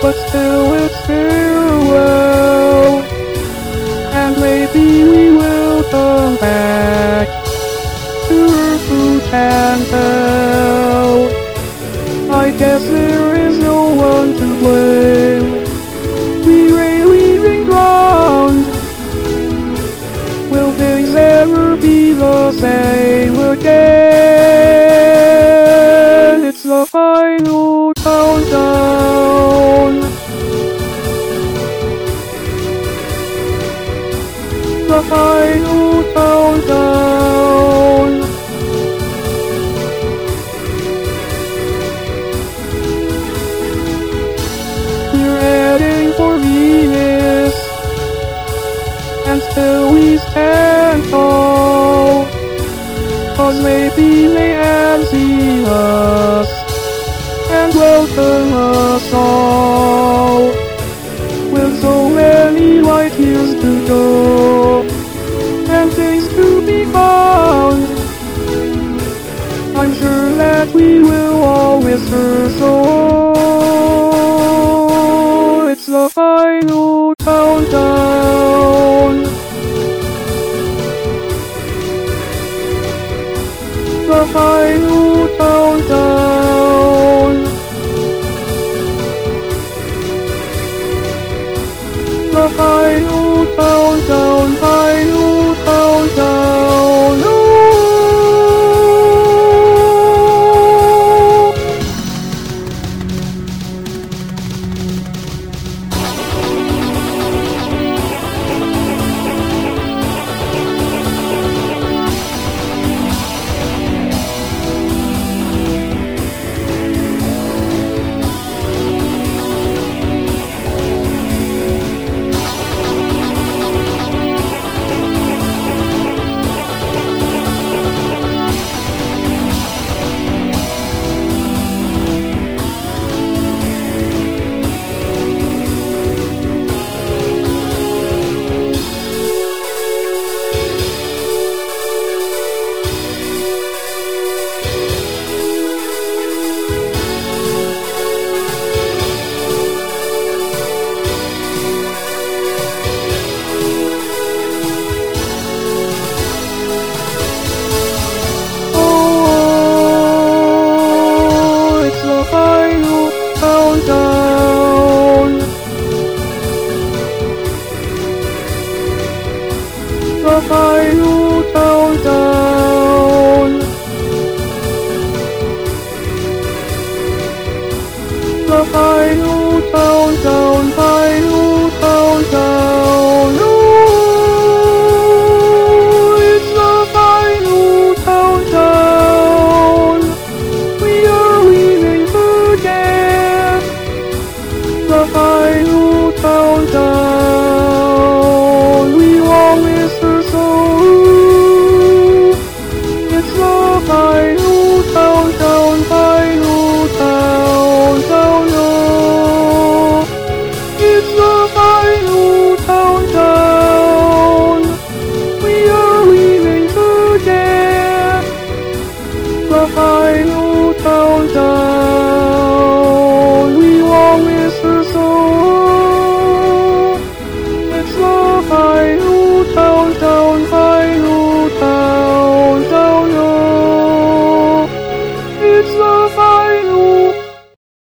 but still it's farewell. And maybe we will come back to Earth and hell. I guess there is no one to blame. We may leaving ground. Will things ever be the same again? It's the final countdown. The final countdown. We're heading for Venus, and still we stand tall, 'cause maybe they can see us and welcome us all. With so many light years to go, and things to be found, I'm sure that we will always so. It's the final countdown. The final countdown. The final countdown, final countdown. Oh. The final countdown. The final countdown.